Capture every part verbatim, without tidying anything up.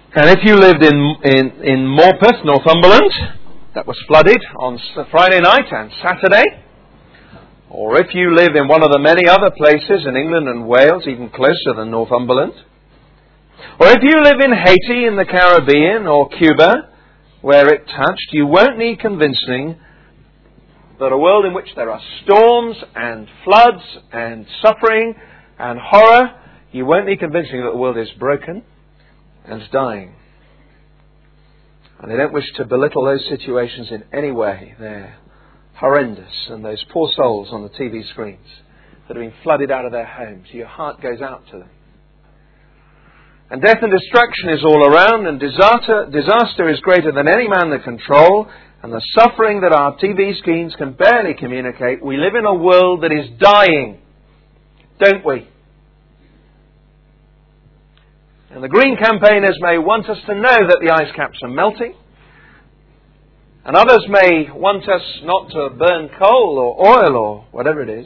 And if you lived in, in, in Morpeth, Northumberland, that was flooded on Friday night and Saturday, or if you live in one of the many other places in England and Wales, even closer than Northumberland, or if you live in Haiti in the Caribbean or Cuba, where it touched, you won't need convincing that a world in which there are storms and floods and suffering and horror, you won't need convincing that the world is broken and is dying. And I don't wish to belittle those situations in any way. They're horrendous. And those poor souls on the T V screens that are being flooded out of their homes, your heart goes out to them. And death and destruction is all around, and disaster, disaster is greater than any man that control, and the suffering that our T V screens can barely communicate. We live in a world that is dying, don't we? And the green campaigners may want us to know that the ice caps are melting. And others may want us not to burn coal or oil or whatever it is.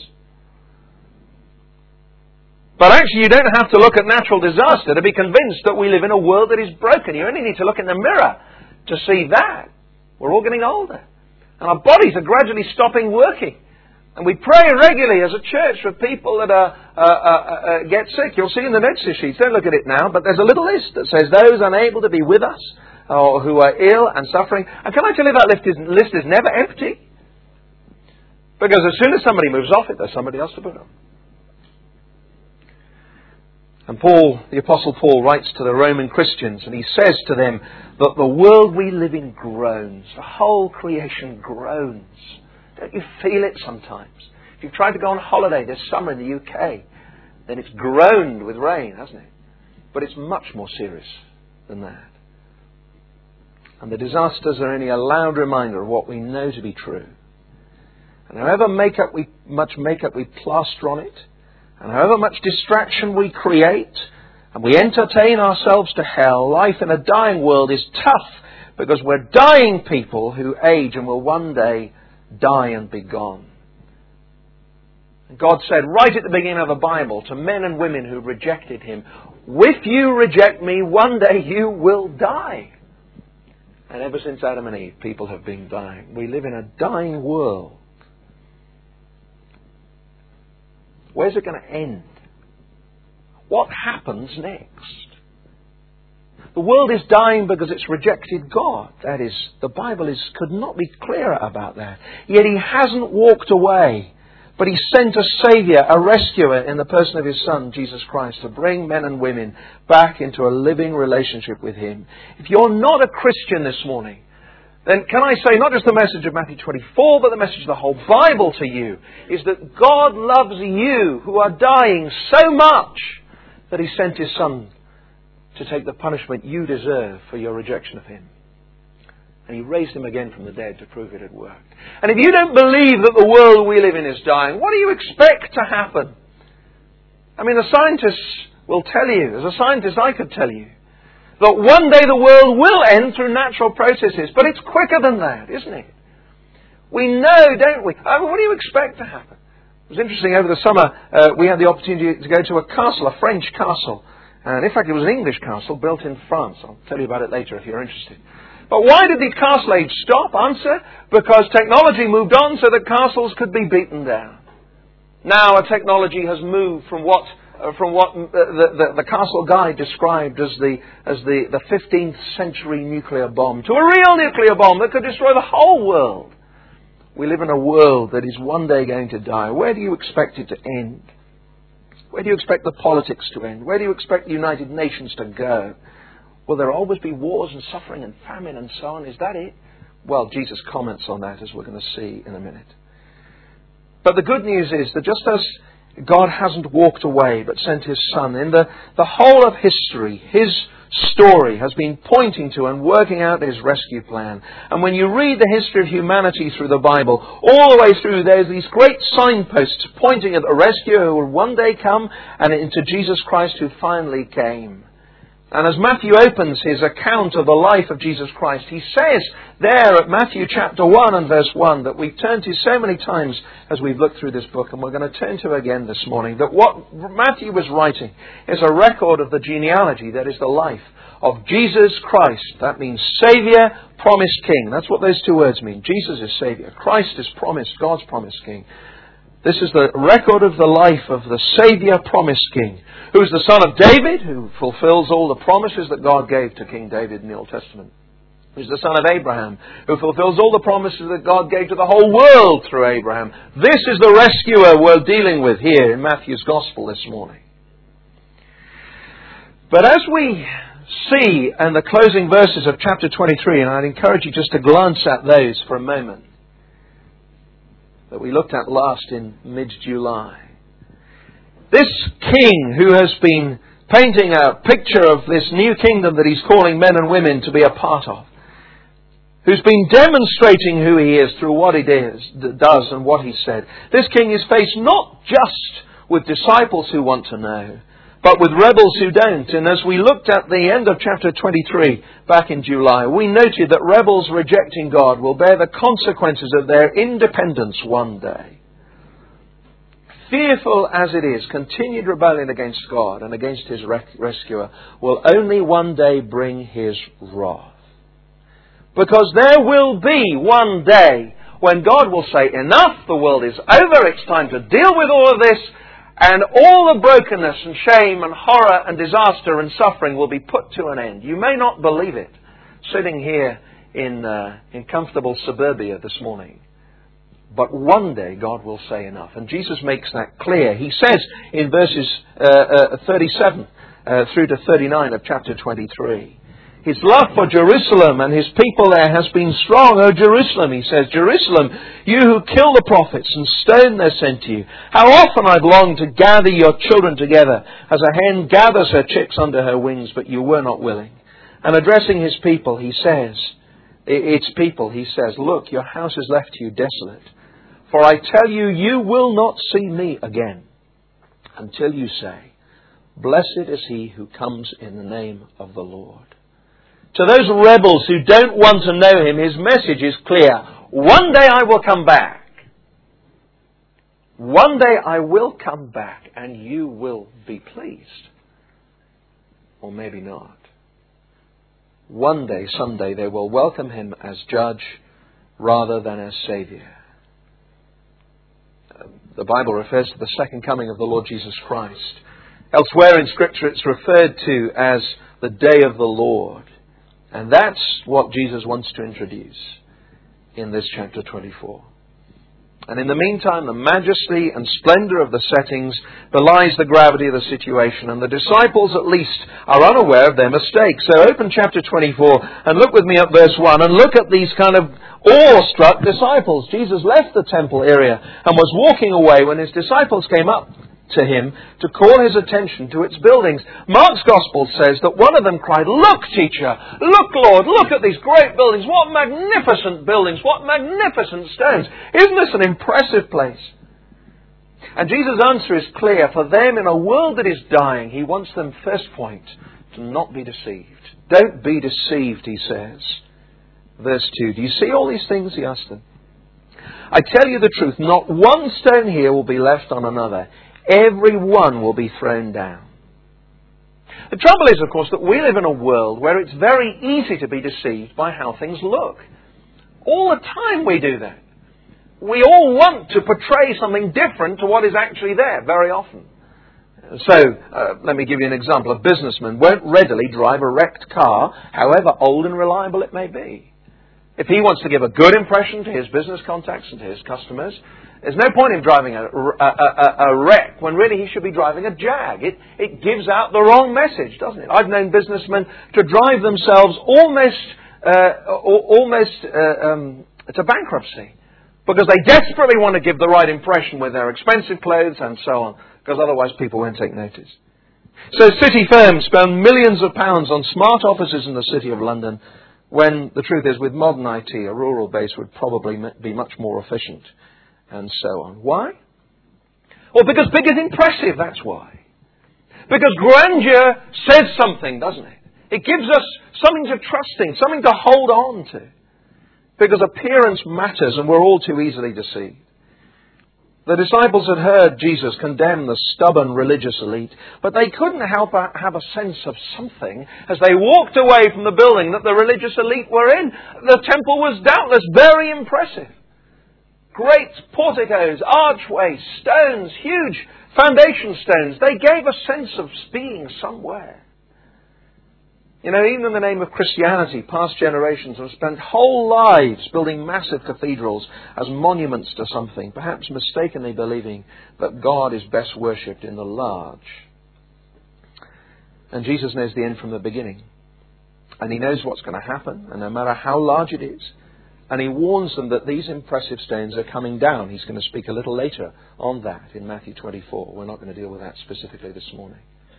But actually you don't have to look at natural disaster to be convinced that we live in a world that is broken. You only need to look in the mirror to see that. We're all getting older. And our bodies are gradually stopping working. And we pray regularly as a church for people that are, uh, uh, uh, get sick. You'll see in the notice sheets, don't look at it now, but there's a little list that says those unable to be with us or who are ill and suffering. And can I tell you that list is, list is never empty? Because as soon as somebody moves off it, there's somebody else to put on. And Paul, the Apostle Paul, writes to the Roman Christians and he says to them that the world we live in groans. The whole creation groans. Don't you feel it sometimes? If you've tried to go on holiday this summer in the U K, then it's groaned with rain, hasn't it? But it's much more serious than that. And the disasters are only a loud reminder of what we know to be true. And however makeup we, much makeup we plaster on it, and however much distraction we create, and we entertain ourselves to hell, life in a dying world is tough because we're dying people who age and will one day die and be gone. God said right at the beginning of the Bible to men and women who rejected Him, if you reject me, one day you will die. And ever since Adam and Eve, people have been dying. We live in a dying world. Where's it going to end? What happens next? The world is dying because it's rejected God. That is, the Bible is could not be clearer about that. Yet He hasn't walked away, but He sent a Saviour, a rescuer in the person of His Son, Jesus Christ, to bring men and women back into a living relationship with Him. If you're not a Christian this morning, then can I say not just the message of Matthew twenty-four, but the message of the whole Bible to you, is that God loves you who are dying so much that He sent His Son to take the punishment you deserve for your rejection of Him. And He raised Him again from the dead to prove it had worked. And if you don't believe that the world we live in is dying, what do you expect to happen? I mean, the scientists will tell you, as a scientist I could tell you, that one day the world will end through natural processes. But it's quicker than that, isn't it? We know, don't we? I mean, what do you expect to happen? It was interesting, over the summer uh, we had the opportunity to go to a castle, a French castle. And in fact, it was an English castle built in France. I'll tell you about it later if you're interested. But why did the castle age stop? Answer, because technology moved on so that castles could be beaten down. Now a technology has moved from what uh, from what uh, the, the, the castle guide described as the as the, the fifteenth century nuclear bomb to a real nuclear bomb that could destroy the whole world. We live in a world that is one day going to die. Where do you expect it to end? Where do you expect the politics to end? Where do you expect the United Nations to go? Will there always be wars and suffering and famine and so on? Is that it? Well, Jesus comments on that, as we're going to see in a minute. But the good news is that just as God hasn't walked away but sent His Son, in the, the whole of history, His story has been pointing to and working out His rescue plan. And when you read the history of humanity through the Bible, all the way through, there's these great signposts pointing at the rescuer who will one day come, and into Jesus Christ who finally came. And as Matthew opens his account of the life of Jesus Christ, he says there at Matthew chapter one and verse one that we've turned to so many times as we've looked through this book, and we're going to turn to again this morning, that what Matthew was writing is a record of the genealogy, that is the life of Jesus Christ. That means Saviour, promised King. That's what those two words mean. Jesus is Saviour. Christ is promised, God's promised King. This is the record of the life of the Saviour, promised King, who is the son of David, who fulfills all the promises that God gave to King David in the Old Testament. Who's the son of Abraham, who fulfills all the promises that God gave to the whole world through Abraham. This is the rescuer we're dealing with here in Matthew's Gospel this morning. But as we see in the closing verses of chapter twenty-three, and I'd encourage you just to glance at those for a moment, that we looked at last in mid-July. This king who has been painting a picture of this new kingdom that he's calling men and women to be a part of, who's been demonstrating who he is through what he does, does and what he said. This king is faced not just with disciples who want to know, but with rebels who don't. And as we looked at the end of chapter twenty-three back in July, we noted that rebels rejecting God will bear the consequences of their independence one day. Fearful as it is, continued rebellion against God and against His rescuer will only one day bring His wrath. Because there will be one day when God will say, enough, the world is over, it's time to deal with all of this, and all the brokenness and shame and horror and disaster and suffering will be put to an end. You may not believe it, sitting here in, uh, in comfortable suburbia this morning. But one day God will say enough. And Jesus makes that clear. He says in verses uh, uh, thirty-seven uh, through to thirty-nine of chapter twenty-three, His love for Jerusalem and His people there has been strong. O Jerusalem, He says, Jerusalem, you who kill the prophets and stone they're sent to you. How often I've longed to gather your children together as a hen gathers her chicks under her wings, but you were not willing. And addressing His people, He says, its people, He says, look, your house is left to you desolate. For I tell you, you will not see me again until you say, blessed is he who comes in the name of the Lord. To those rebels who don't want to know Him, His message is clear. One day I will come back. One day I will come back and you will be pleased. Or maybe not. One day, someday, they will welcome Him as judge rather than as Saviour. The Bible refers to the second coming of the Lord Jesus Christ. Elsewhere in Scripture it's referred to as the day of the Lord. And that's what Jesus wants to introduce in this chapter twenty-four. And in the meantime, the majesty and splendour of the settings belies the gravity of the situation, and the disciples at least are unaware of their mistake. So open chapter twenty-four and look with me at verse one and look at these kind of awe-struck disciples. Jesus left the temple area and was walking away when His disciples came up to Him to call His attention to its buildings. Mark's Gospel says that one of them cried, look, teacher, look, Lord, look at these great buildings. What magnificent buildings, what magnificent stones. Isn't this an impressive place? And Jesus' answer is clear. For them, in a world that is dying, He wants them, first point, to not be deceived. Don't be deceived, He says. Verse two, do you see all these things? He asked them. I tell you the truth, not one stone here will be left on another. Every one will be thrown down. The trouble is, of course, that we live in a world where it's very easy to be deceived by how things look. All the time we do that. We all want to portray something different to what is actually there, very often. So, uh, let me give you an example. A businessman won't readily drive a wrecked car, however old and reliable it may be. If he wants to give a good impression to his business contacts and to his customers, there's no point in driving a, a, a, a wreck when really he should be driving a Jag. It, it gives out the wrong message, doesn't it? I've known businessmen to drive themselves almost uh, almost uh, um, to bankruptcy because they desperately want to give the right impression with their expensive clothes and so on, because otherwise people won't take notice. So city firms spend millions of pounds on smart offices in the City of London, when the truth is, with modern I T, a rural base would probably be much more efficient, and so on. Why? Well, because big is impressive, that's why. Because grandeur says something, doesn't it? It gives us something to trust in, something to hold on to. Because appearance matters, and we're all too easily deceived. The disciples had heard Jesus condemn the stubborn religious elite, but they couldn't help but have a sense of something as they walked away from the building that the religious elite were in. The temple was doubtless very impressive. Great porticos, archways, stones, huge foundation stones. They gave a sense of being somewhere. You know, even in the name of Christianity, past generations have spent whole lives building massive cathedrals as monuments to something, perhaps mistakenly believing that God is best worshipped in the large. And Jesus knows the end from the beginning. And He knows what's going to happen, and no matter how large it is. And He warns them that these impressive stones are coming down. He's going to speak a little later on that in Matthew twenty-four. We're not going to deal with that specifically this morning.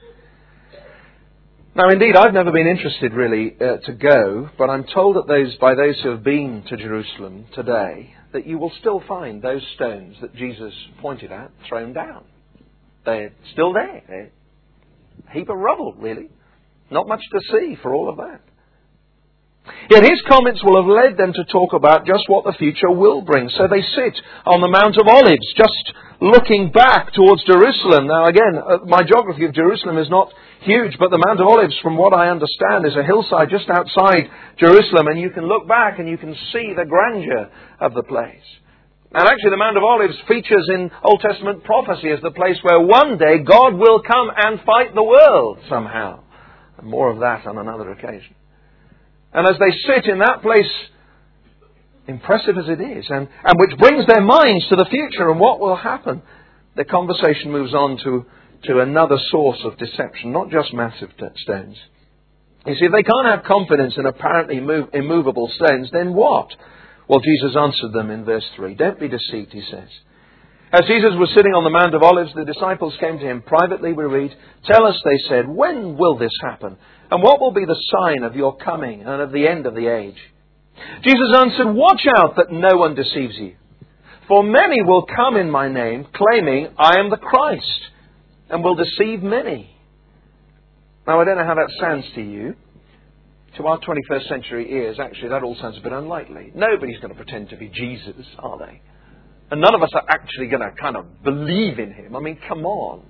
Now, indeed, I've never been interested really uh, to go, but I'm told that those by those who have been to Jerusalem today, that you will still find those stones that Jesus pointed at thrown down. They're still there. They're a heap of rubble, really. Not much to see for all of that. Yet His comments will have led them to talk about just what the future will bring. So they sit on the Mount of Olives, just looking back towards Jerusalem. Now again, uh, my geography of Jerusalem is not huge, but the Mount of Olives, from what I understand, is a hillside just outside Jerusalem, and you can look back and you can see the grandeur of the place. And actually the Mount of Olives features in Old Testament prophecy as the place where one day God will come and fight the world somehow. And more of that on another occasion. And as they sit in that place, impressive as it is, and, and which brings their minds to the future and what will happen, the conversation moves on to, to another source of deception, not just massive stones. You see, if they can't have confidence in apparently move, immovable stones, then what? Well, Jesus answered them in verse three. Don't be deceived, He says. As Jesus was sitting on the Mount of Olives, the disciples came to Him privately, we read. Tell us, they said, when will this happen? And what will be the sign of your coming and of the end of the age? Jesus answered, watch out that no one deceives you. For many will come in my name, claiming I am the Christ, and will deceive many. Now, I don't know how that sounds to you. To our twenty-first century ears, actually, that all sounds a bit unlikely. Nobody's going to pretend to be Jesus, are they? And none of us are actually going to kind of believe in Him. I mean, come on.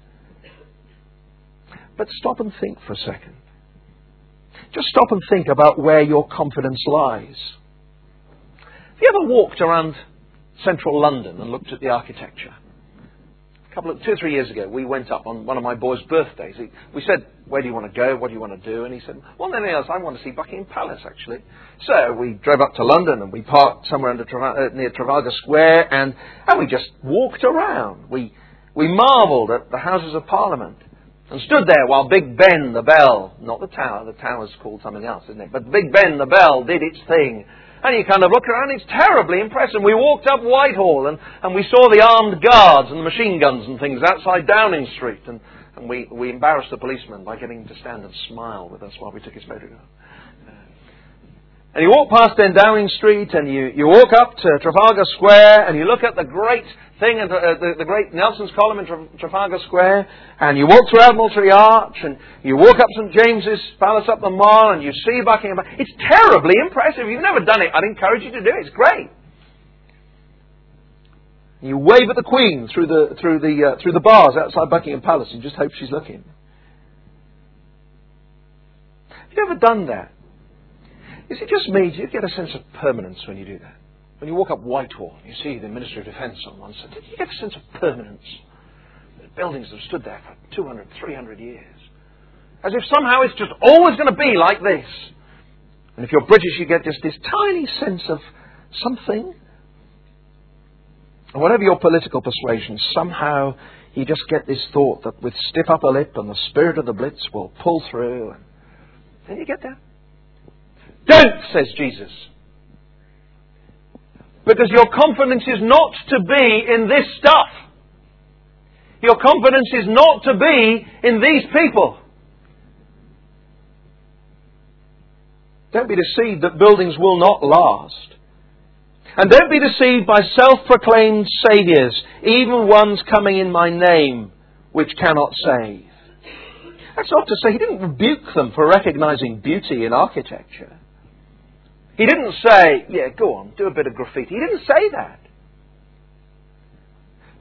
But stop and think for a second. Just stop and think about where your confidence lies. Have you ever walked around central London and looked at the architecture? A couple of, two or three years ago, we went up on one of my boys' birthdays. He, we said, where do you want to go? What do you want to do? And he said, well, nothing else. I want to see Buckingham Palace, actually. So we drove up to London and we parked somewhere under, uh, near Trafalgar Square and, and we just walked around. We, we marvelled at the Houses of Parliament. And stood there while Big Ben, the bell, not the tower, the tower's called something else, isn't it? But Big Ben, the bell, did its thing. And you kind of look around, it's terribly impressive. We walked up Whitehall and, and we saw the armed guards and the machine guns and things outside Downing Street. And, and we, we embarrassed the policeman by getting him to stand and smile with us while we took his photograph. And you walk past then Downing Street and you, you walk up to Trafalgar Square and you look at the great thing, uh, the, the great Nelson's Column in Tra- Trafalgar Square, and you walk through Admiralty Arch and you walk up St James's Palace up the Mall and you see Buckingham Palace. It's terribly impressive. If you've never done it, I'd encourage you to do it. It's great. You wave at the Queen through the, through the, uh, through the bars outside Buckingham Palace and just hope she's looking. Have you ever done that? Is it just me? Do you get a sense of permanence when you do that? When you walk up Whitehall and you see the Ministry of Defence on one side, do you get a sense of permanence? The buildings have stood there for two hundred, three hundred years. As if somehow it's just always going to be like this. And if you're British, you get just this tiny sense of something. And whatever your political persuasion, somehow you just get this thought that with stiff upper lip and the spirit of the Blitz will pull through. And then you get that. Don't, says Jesus. Because your confidence is not to be in this stuff. Your confidence is not to be in these people. Don't be deceived that buildings will not last. And don't be deceived by self-proclaimed saviours, even ones coming in my name, which cannot save. That's not to say He didn't rebuke them for recognising beauty in architecture. He didn't say, yeah, go on, do a bit of graffiti. He didn't say that.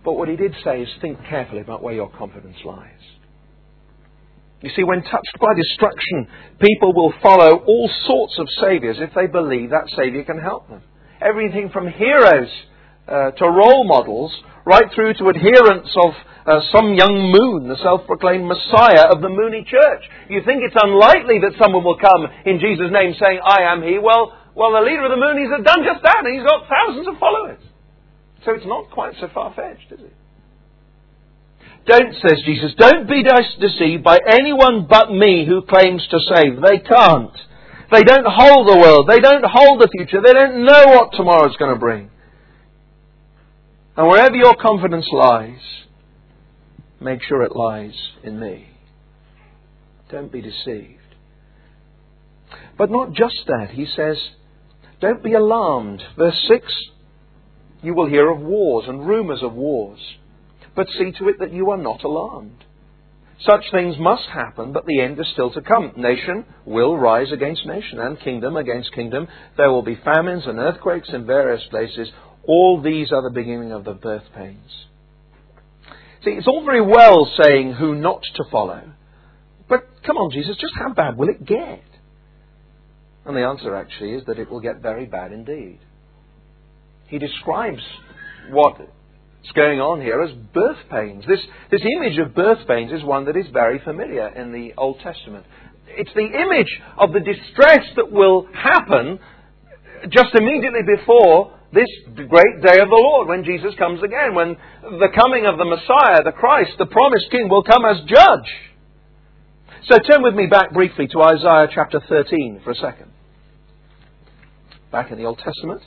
But what he did say is think carefully about where your confidence lies. You see, when touched by destruction, people will follow all sorts of saviours if they believe that saviour can help them. Everything from heroes uh, to role models, right through to adherents of uh, some young moon, the self-proclaimed Messiah of the Mooney Church. You think it's unlikely that someone will come in Jesus' name saying, I am he. Well, well, the leader of the Moonies has done just that, and he's got thousands of followers. So it's not quite so far-fetched, is it? Don't, says Jesus, don't be deceived by anyone but me who claims to save. They can't. They don't hold the world. They don't hold the future. They don't know what tomorrow's going to bring. And wherever your confidence lies, make sure it lies in me. Don't be deceived. But not just that. He says, don't be alarmed. Verse six, you will hear of wars and rumours of wars. But see to it that you are not alarmed. Such things must happen, but the end is still to come. Nation will rise against nation, and kingdom against kingdom. There will be famines and earthquakes in various places. All these are the beginning of the birth pains. See, it's all very well saying who not to follow. But come on, Jesus, just how bad will it get? And the answer actually is that it will get very bad indeed. He describes what is going on here as birth pains. This, this image of birth pains is one that is very familiar in the Old Testament. It's the image of the distress that will happen just immediately before this great day of the Lord, when Jesus comes again, when the coming of the Messiah, the Christ, the promised King, will come as judge. So turn with me back briefly to Isaiah chapter thirteen for a second. Back in the Old Testament.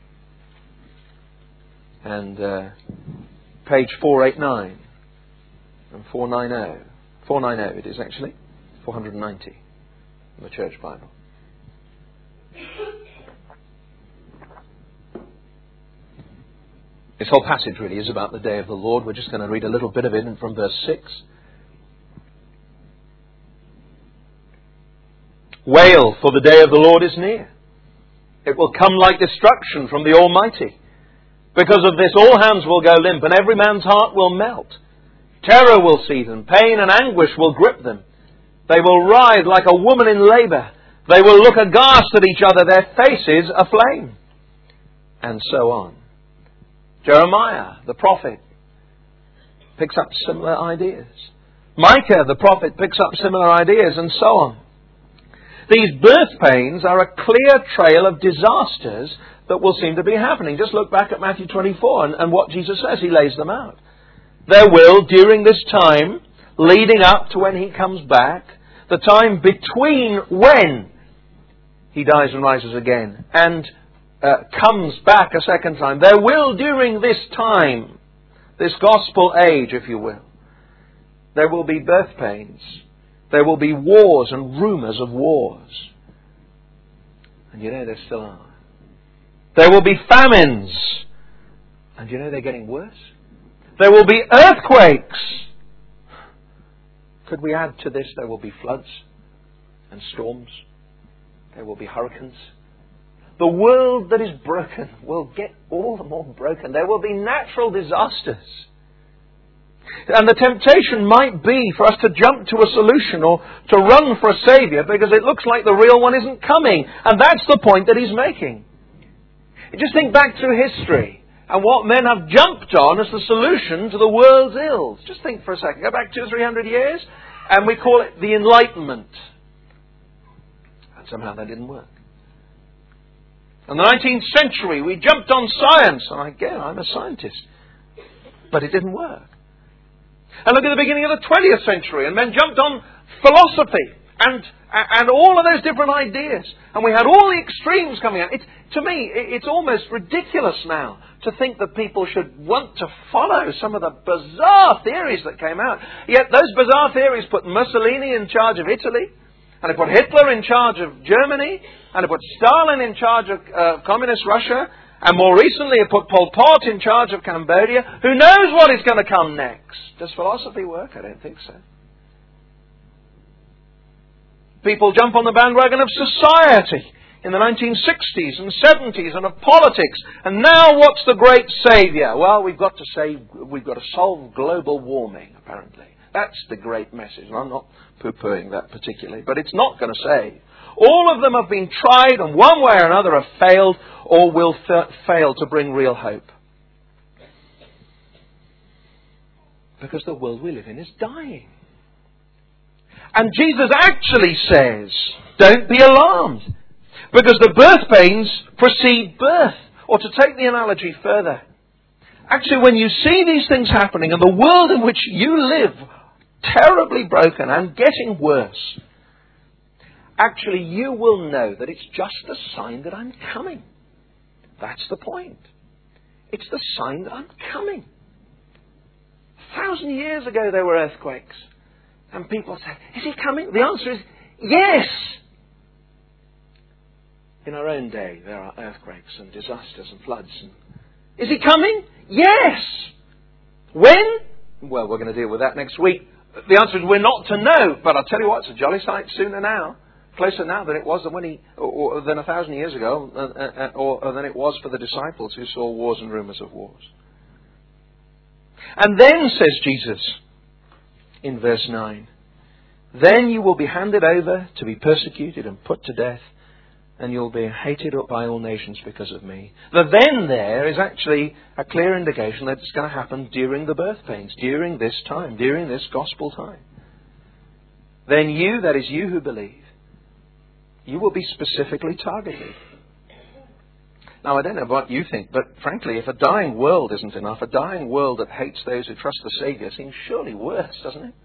And uh, page four eighty-nine and four ninety. four ninety it is actually. four ninety in the Church Bible. This whole passage really is about the day of the Lord. We're just going to read a little bit of it from verse six. Wail, for the day of the Lord is near. It will come like destruction from the Almighty. Because of this, all hands will go limp, and every man's heart will melt. Terror will seize them. Pain and anguish will grip them. They will writhe like a woman in labour. They will look aghast at each other, their faces aflame. And so on. Jeremiah, the prophet, picks up similar ideas. Micah, the prophet, picks up similar ideas, and so on. These birth pains are a clear trail of disasters that will seem to be happening. Just look back at Matthew twenty-four and, and what Jesus says. He lays them out. There will, during this time, leading up to when He comes back, the time between when He dies and rises again, and uh, comes back a second time, there will, during this time, this gospel age, if you will, there will be birth pains. There will be wars and rumours of wars. And you know there still are. There will be famines. And you know they're getting worse. There will be earthquakes. Could we add to this, there will be floods and storms. There will be hurricanes. The world that is broken will get all the more broken. There will be natural disasters. And the temptation might be for us to jump to a solution or to run for a saviour because it looks like the real one isn't coming. And that's the point that he's making. Just think back through history and what men have jumped on as the solution to the world's ills. Just think for a second. Go back two or three hundred years and we call it the Enlightenment. And somehow that didn't work. In the nineteenth century we jumped on science. And again, I'm a scientist. But it didn't work. And look at the beginning of the twentieth century, and men jumped on philosophy and and all of those different ideas. And we had all the extremes coming out. It's, to me, it's almost ridiculous now to think that people should want to follow some of the bizarre theories that came out. Yet those bizarre theories put Mussolini in charge of Italy, and they put Hitler in charge of Germany, and they put Stalin in charge of uh, communist Russia, and more recently it put Pol Pot in charge of Cambodia. Who knows what is going to come next? Does philosophy work? I don't think so. People jump on the bandwagon of society. in the nineteen sixties and seventies and of politics. And now what's the great saviour? Well, we've got to say, we've got to solve global warming, apparently. That's the great message. And I'm not poo-pooing that particularly, but it's not going to save. All of them have been tried and one way or another have failed or will f- fail to bring real hope. Because the world we live in is dying. And Jesus actually says, don't be alarmed. Because the birth pains precede birth. Or to take the analogy further. Actually, when you see these things happening and the world in which you live terribly broken and getting worse, actually you will know that it's just a sign that I'm coming. That's the point. It's the sign that I'm coming. A thousand years ago there were earthquakes. And people say, is he coming? The answer is yes. In our own day there are earthquakes and disasters and floods. And is he coming? Yes. When? Well, we're going to deal with that next week. The answer is we're not to know. But I'll tell you what, it's a jolly sight sooner now. Closer now than it was than when he, or, or than a thousand years ago, uh, uh, or, or than it was for the disciples who saw wars and rumours of wars. And then, says Jesus, in verse nine, then you will be handed over to be persecuted and put to death, and you'll be hated by all nations because of me. The then there is actually a clear indication that it's going to happen during the birth pains, during this time, during this gospel time. Then you, that is you who believe, you will be specifically targeted. Now, I don't know what you think, but frankly, if a dying world isn't enough, a dying world that hates those who trust the Saviour seems surely worse, doesn't it?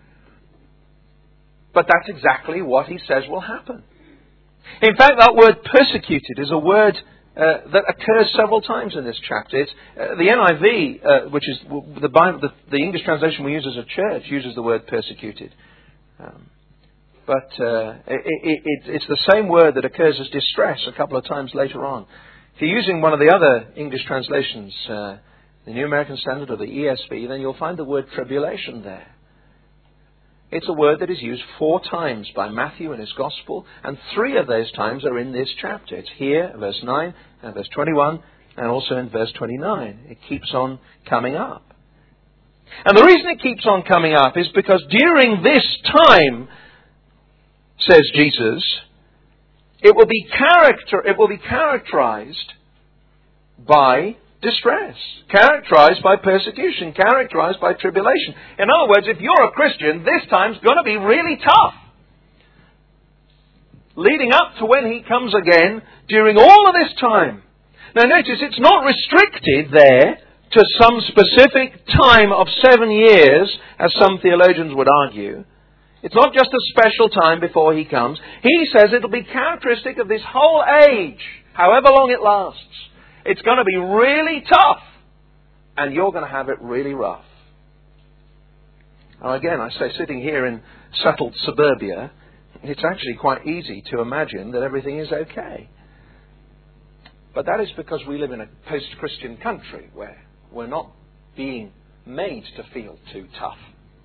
But that's exactly what he says will happen. In fact, that word persecuted is a word uh, that occurs several times in this chapter. It's, uh, the N I V, uh, which is the, Bible, the, the English translation we use as a church, uses the word persecuted. Um, but uh, it, it, it, it's the same word that occurs as distress a couple of times later on. If you're using one of the other English translations, uh, the New American Standard or the E S V, then you'll find the word tribulation there. It's a word that is used four times by Matthew in his Gospel, and three of those times are in this chapter. It's here, verse nine, and verse twenty-one, and also in verse twenty-nine. It keeps on coming up. And the reason it keeps on coming up is because during this time, says Jesus, it will be character, it will be characterized by distress, characterized by persecution, characterized by tribulation. In other words, if you're a Christian, this time's going to be really tough. Leading up to when he comes again, during all of this time. Now notice, it's not restricted there to some specific time of seven years, as some theologians would argue. It's not just a special time before he comes. He says it'll be characteristic of this whole age, however long it lasts. It's going to be really tough, and you're going to have it really rough. Now again, I say, sitting here in settled suburbia, it's actually quite easy to imagine that everything is okay. But that is because we live in a post-Christian country where we're not being made to feel too tough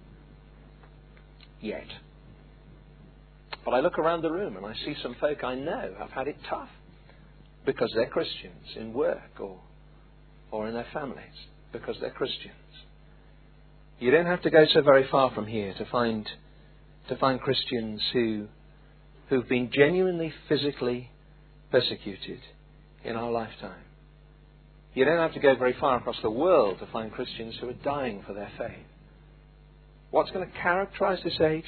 yet. But I look around the room and I see some folk I know have had it tough. Because they're Christians in work or or in their families. Because they're Christians. You don't have to go so very far from here to find to find Christians who who've been genuinely physically persecuted in our lifetime. You don't have to go very far across the world to find Christians who are dying for their faith. What's going to characterize this age?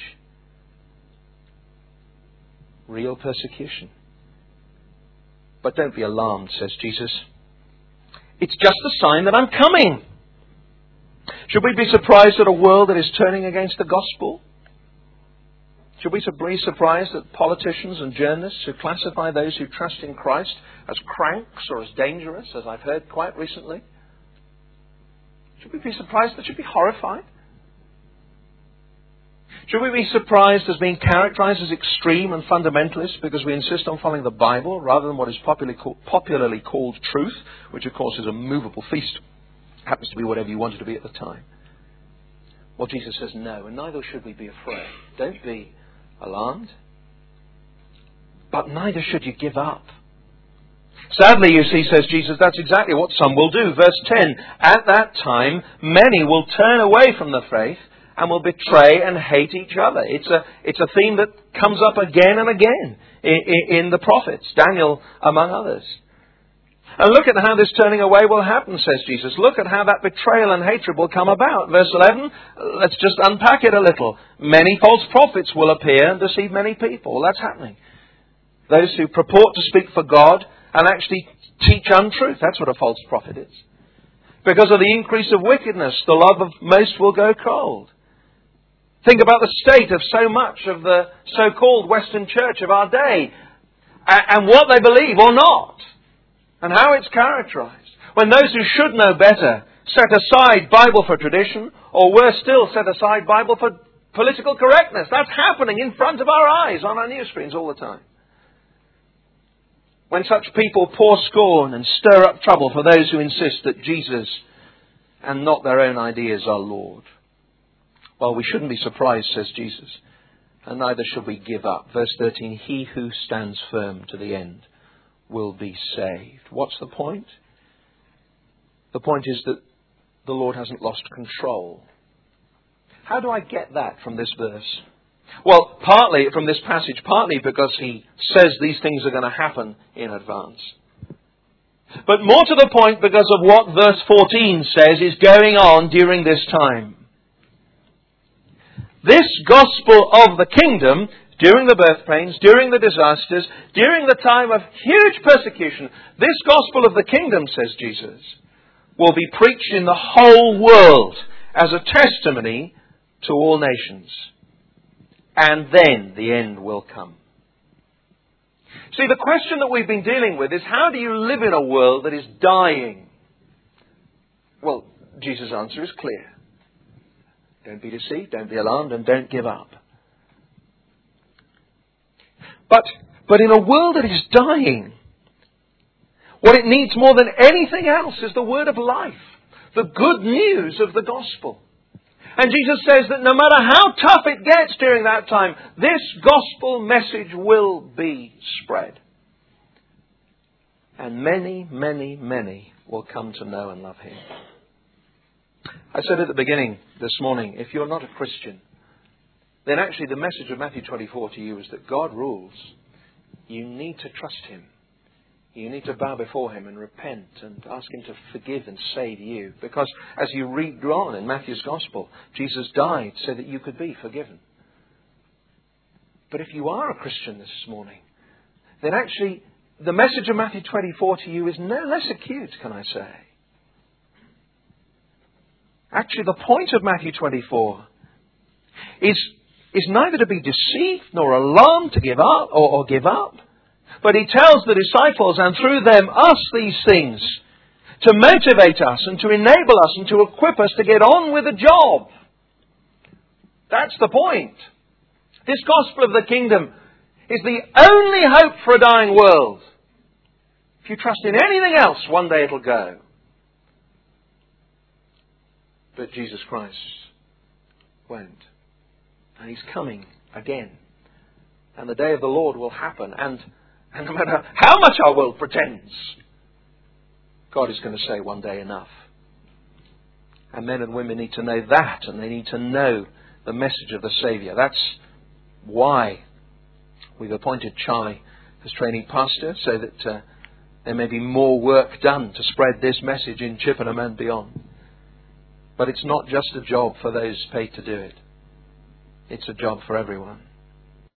Real persecution. But don't be alarmed, says Jesus. It's just a sign that I'm coming. Should we be surprised at a world that is turning against the gospel? Should we be surprised at politicians and journalists who classify those who trust in Christ as cranks or as dangerous, as I've heard quite recently? Should we be surprised? That should be horrified. Should we be surprised as being characterized as extreme and fundamentalist because we insist on following the Bible rather than what is popularly called, popularly called truth, which of course is a movable feast. Happens to be whatever you want it to be at the time. Well, Jesus says no, and neither should we be afraid. Don't be alarmed. But neither should you give up. Sadly, you see, says Jesus, that's exactly what some will do. Verse ten, at that time, many will turn away from the faith and will betray and hate each other. It's a, it's a theme that comes up again and again in, in, in the prophets, Daniel among others. And look at how this turning away will happen, says Jesus. Look at how that betrayal and hatred will come about. Verse eleven, let's just unpack it a little. Many false prophets will appear and deceive many people. Well, that's happening. Those who purport to speak for God and actually teach untruth. That's what a false prophet is. Because of the increase of wickedness, the love of most will go cold. Think about the state of so much of the so-called Western church of our day, and what they believe or not, and how it's characterized. When those who should know better set aside Bible for tradition, or worse still, set aside Bible for political correctness. That's happening in front of our eyes on our news screens all the time. When such people pour scorn and stir up trouble for those who insist that Jesus and not their own ideas are Lord. Well, we shouldn't be surprised, says Jesus, and neither should we give up. Verse thirteen, he who stands firm to the end will be saved. What's the point? The point is that the Lord hasn't lost control. How do I get that from this verse? Well, partly from this passage, partly because he says these things are going to happen in advance. But more to the point because of what verse fourteen says is going on during this time. This gospel of the kingdom, during the birth pains, during the disasters, during the time of huge persecution, this gospel of the kingdom, says Jesus, will be preached in the whole world as a testimony to all nations. And then the end will come. See, the question that we've been dealing with is, how do you live in a world that is dying? Well, Jesus' answer is clear. Don't be deceived, don't be alarmed, and don't give up. But, but in a world that is dying, what it needs more than anything else is the word of life, the good news of the gospel. And Jesus says that no matter how tough it gets during that time, this gospel message will be spread. And many, many, many will come to know and love Him. I said at the beginning this morning, if you're not a Christian, then actually the message of Matthew twenty-four to you is that God rules. You need to trust Him. You need to bow before Him and repent and ask Him to forgive and save you. Because as you read on in Matthew's Gospel, Jesus died so that you could be forgiven. But if you are a Christian this morning, then actually the message of Matthew twenty-four to you is no less acute, can I say. Actually, the point of Matthew twenty-four is, is neither to be deceived nor alarmed to give up or, or give up. But He tells the disciples, and through them us, these things, to motivate us and to enable us and to equip us to get on with the job. That's the point. This gospel of the kingdom is the only hope for a dying world. If you trust in anything else, one day it'll go. But Jesus Christ won't. And He's coming again. And the day of the Lord will happen. And And no matter how much our world pretends, God is going to say one day enough. And men and women need to know that, and they need to know the message of the Saviour. That's why we've appointed Charlie as training pastor, so that uh, there may be more work done to spread this message in Chippenham and beyond. But it's not just a job for those paid to do it. It's a job for everyone.